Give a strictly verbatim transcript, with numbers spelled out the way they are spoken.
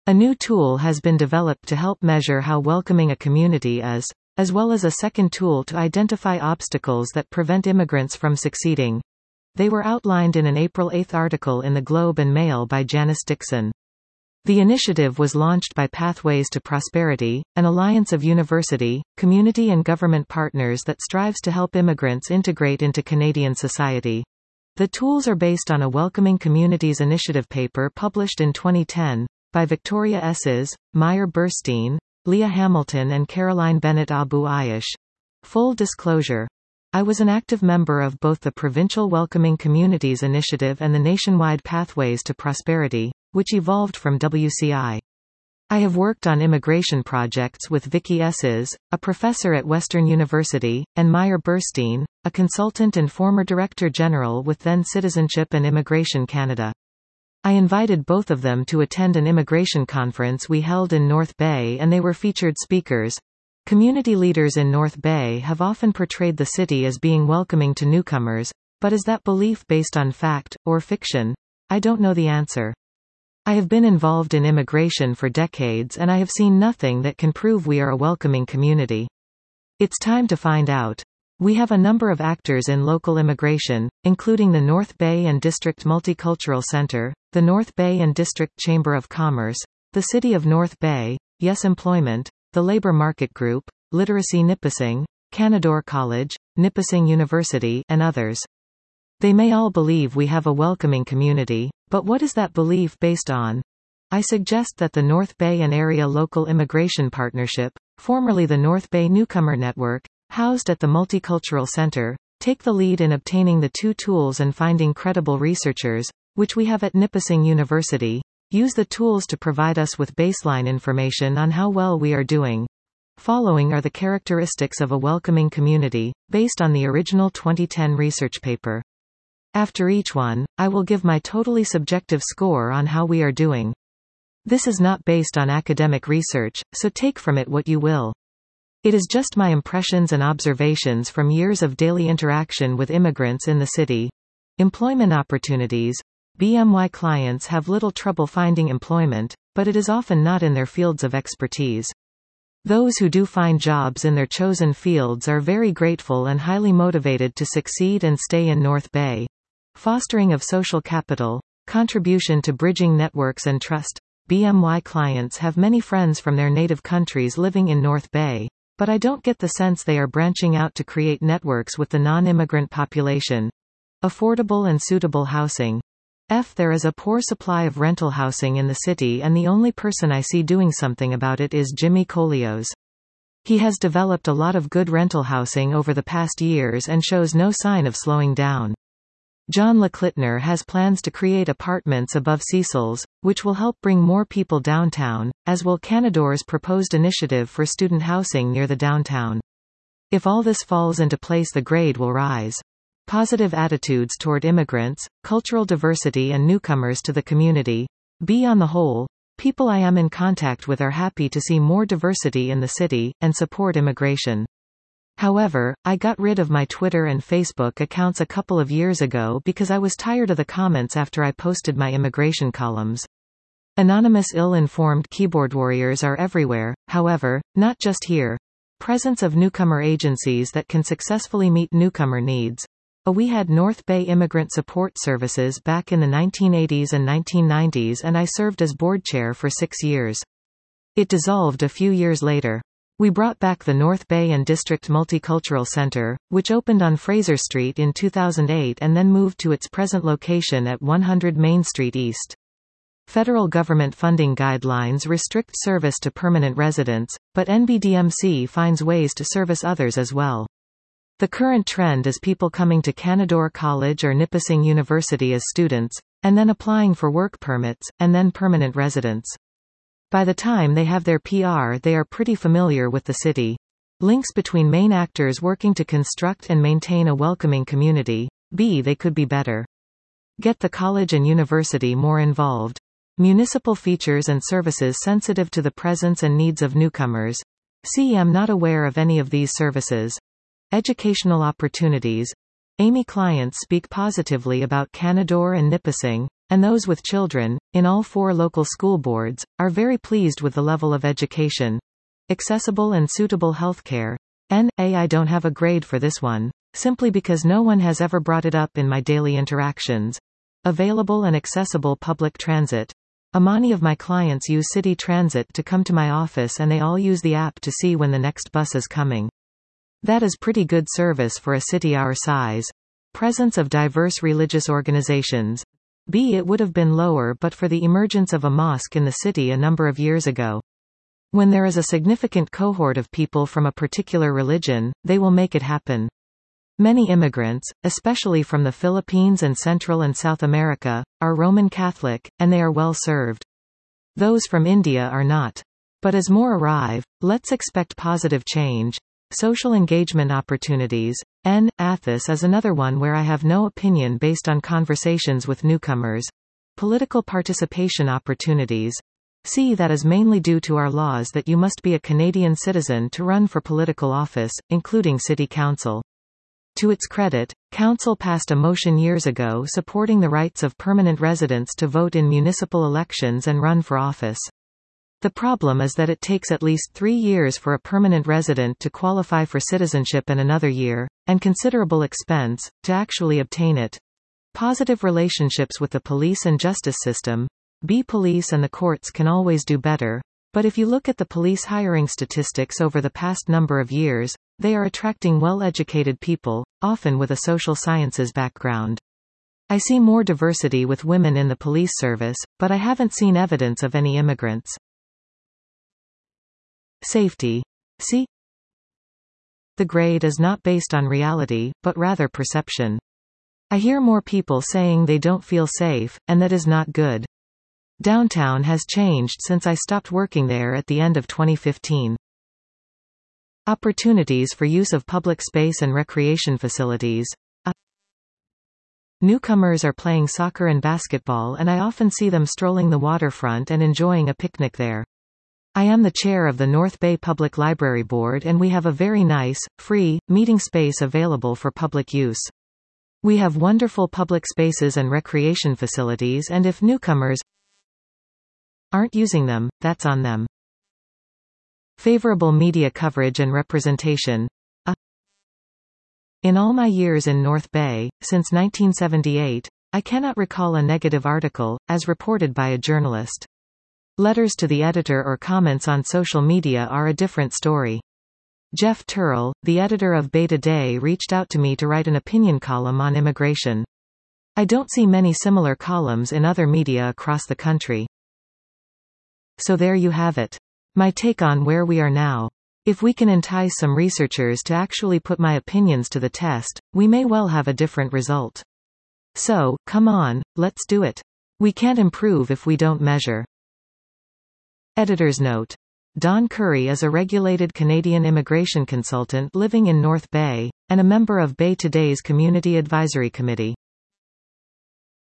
A new tool has been developed to help measure how welcoming a community is, as well as a second tool to identify obstacles that prevent immigrants from succeeding. They were outlined in an April eighth article in the Globe and Mail by Janice Dixon. The initiative was launched by Pathways to Prosperity, an alliance of university, community and government partners that strives to help immigrants integrate into Canadian society. The tools are based on a Welcoming Communities Initiative paper published in twenty ten, by Victoria Esses, Meyer Burstein, Leah Hamilton and Caroline Bennett Abu Aish. Full disclosure. I was an active member of both the Provincial Welcoming Communities Initiative and the nationwide Pathways to Prosperity, which evolved from W C I. I have worked on immigration projects with Vicky Esses, a professor at Western University, and Meyer Burstein, a consultant and former Director General with then Citizenship and Immigration Canada. I invited both of them to attend an immigration conference we held in North Bay and they were featured speakers. Community leaders in North Bay have often portrayed the city as being welcoming to newcomers, but is that belief based on fact, or fiction? I don't know the answer. I have been involved in immigration for decades and I have seen nothing that can prove we are a welcoming community. It's time to find out. We have a number of actors in local immigration, including the North Bay and District Multicultural Centre, the North Bay and District Chamber of Commerce, the City of North Bay, Yes Employment, the Labour Market Group, Literacy Nipissing, Canadore College, Nipissing University, and others. They may all believe we have a welcoming community, but what is that belief based on? I suggest that the North Bay and Area Local Immigration Partnership, formerly the North Bay Newcomer Network, housed at the Multicultural Centre, take the lead in obtaining the two tools and finding credible researchers, which we have at Nipissing University. Use the tools to provide us with baseline information on how well we are doing. Following are the characteristics of a welcoming community, based on the original twenty ten research paper. After each one, I will give my totally subjective score on how we are doing. This is not based on academic research, so take from it what you will. It is just my impressions and observations from years of daily interaction with immigrants in the city. Employment opportunities. B M Y clients have little trouble finding employment, but it is often not in their fields of expertise. Those who do find jobs in their chosen fields are very grateful and highly motivated to succeed and stay in North Bay. Fostering of social capital, contribution to bridging networks and trust. B M Y clients have many friends from their native countries living in North Bay, but I don't get the sense they are branching out to create networks with the non-immigrant population. Affordable and suitable housing. F. There is a poor supply of rental housing in the city and the only person I see doing something about it is Jimmy Koleos. He has developed a lot of good rental housing over the past years and shows no sign of slowing down. John Leclitner has plans to create apartments above Cecil's, which will help bring more people downtown, as will Canadore's proposed initiative for student housing near the downtown. If all this falls into place, the grade will rise. Positive attitudes toward immigrants, cultural diversity and newcomers to the community. B. On the whole, people I am in contact with are happy to see more diversity in the city, and support immigration. However, I got rid of my Twitter and Facebook accounts a couple of years ago because I was tired of the comments after I posted my immigration columns. Anonymous ill-informed keyboard warriors are everywhere, however, not just here. Presence of newcomer agencies that can successfully meet newcomer needs. A We had North Bay Immigrant Support Services back in the nineteen eighties and nineteen nineties and I served as board chair for six years. It dissolved a few years later. We brought back the North Bay and District Multicultural Centre, which opened on Fraser Street in two thousand eight and then moved to its present location at one hundred Main Street East. Federal government funding guidelines restrict service to permanent residents, but N B D M C finds ways to service others as well. The current trend is people coming to Canadore College or Nipissing University as students, and then applying for work permits, and then permanent residence. By the time they have their P R, they are pretty familiar with the city. Links between main actors working to construct and maintain a welcoming community. B. They could be better. Get the college and university more involved. Municipal features and services sensitive to the presence and needs of newcomers. C. I'm not aware of any of these services. Educational opportunities. Amy clients speak positively about Canadore and Nipissing, and those with children, in all four local school boards, are very pleased with the level of education, accessible and suitable healthcare, and a I don't have a grade for this one, simply because no one has ever brought it up in my daily interactions. Available and accessible public transit. A many of my clients use city transit to come to my office, and they all use the app to see when the next bus is coming. That is pretty good service for a city our size. Presence of diverse religious organizations. B It would have been lower but for the emergence of a mosque in the city a number of years ago. When there is a significant cohort of people from a particular religion, they will make it happen. Many immigrants, especially from the Philippines and Central and South America, are Roman Catholic, and they are well served. Those from India are not. But as more arrive, let's expect positive change. Social engagement opportunities. N. Athos is another one where I have no opinion based on conversations with newcomers. Political participation opportunities. C. That is mainly due to our laws that you must be a Canadian citizen to run for political office, including city council. To its credit, Council passed a motion years ago supporting the rights of permanent residents to vote in municipal elections and run for office. The problem is that it takes at least three years for a permanent resident to qualify for citizenship and another year, and considerable expense, to actually obtain it. Positive relationships with the police and justice system. B. Police and the courts can always do better, but if you look at the police hiring statistics over the past number of years, they are attracting well-educated people, often with a social sciences background. I see more diversity with women in the police service, but I haven't seen evidence of any immigrants. Safety. C. The grade is not based on reality, but rather perception. I hear more people saying they don't feel safe, and that is not good. Downtown has changed since I stopped working there at the end of twenty fifteen. Opportunities for use of public space and recreation facilities. Uh, Newcomers are playing soccer and basketball, and I often see them strolling the waterfront and enjoying a picnic there. I am the chair of the North Bay Public Library Board, and we have a very nice, free, meeting space available for public use. We have wonderful public spaces and recreation facilities, and if newcomers aren't using them, that's on them. Favorable media coverage and representation. Uh, in all my years in North Bay, since nineteen seventy-eight, I cannot recall a negative article, as reported by a journalist. Letters to the editor or comments on social media are a different story. Jeff Turrell, the editor of Bay Today, reached out to me to write an opinion column on immigration. I don't see many similar columns in other media across the country. So there you have it. My take on where we are now. If we can entice some researchers to actually put my opinions to the test, we may well have a different result. So, come on, let's do it. We can't improve if we don't measure. Editor's note. Don Curry is a regulated Canadian immigration consultant living in North Bay, and a member of Bay Today's Community Advisory Committee.